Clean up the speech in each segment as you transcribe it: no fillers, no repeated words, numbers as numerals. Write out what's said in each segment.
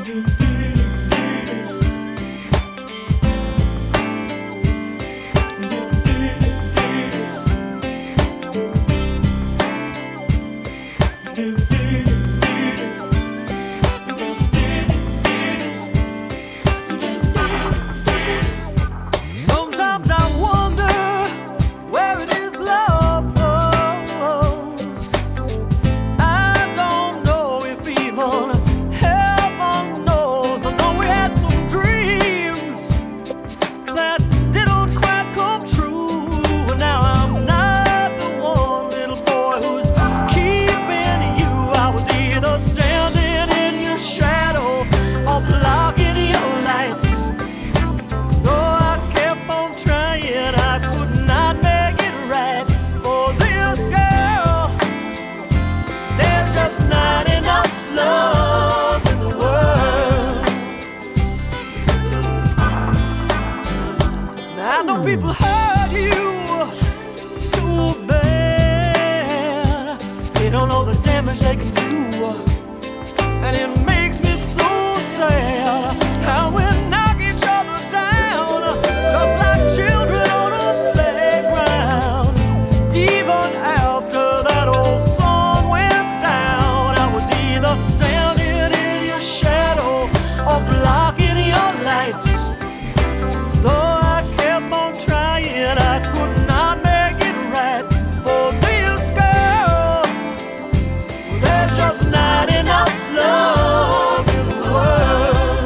Sometimes I wonder where it is love goes. I don't know if even heaven knows. I know we had some dreams that didn't quite come true. And now I'm not the one little boy who's keeping you. I was either standing in your shadow or blocking your light. Though I kept on trying, I could not make it right for this girl. There's just not enough love in the world. Now I know people hurt you so bad. They don't know the damage they can do, and it makes me so sad how we knock each other down, just like children on a playground. Even after that old sun went down, I was either standing in your shadow or blocking your light. Though I kept on trying, I could not make it right for this girl. There's just not enough love in the world.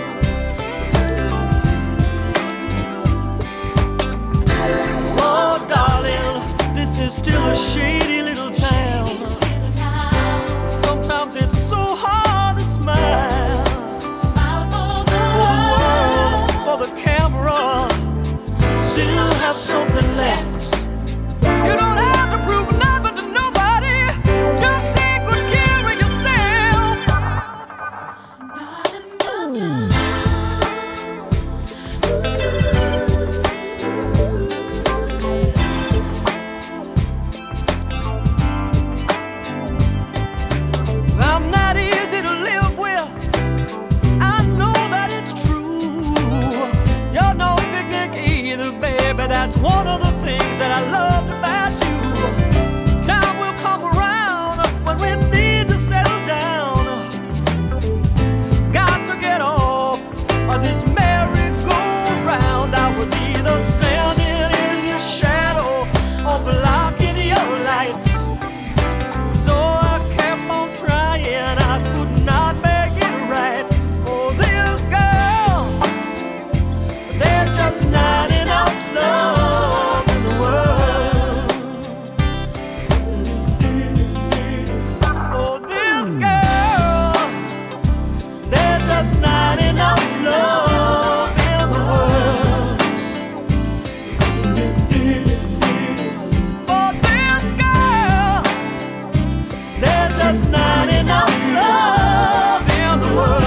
Oh, darling, this is still a shady little town. Sometimes it's so hard to smile for the world, for the camera. Still have something left. You don't have to prove nothing to nobody. Just take good care of yourself. I'm not easy to live with. I know that it's true. You're no picnic either, baby. That's one of the things that I loved about you. Time will come around when we need to settle down. Got to get off of this merry-go-round. I was either standing in your shadow or blocking your light. So I kept on trying, I could not make it right for this girl. There's just not enough love in the world. For this girl, there's just not enough love in the world. For this girl, there's just not enough love in the world.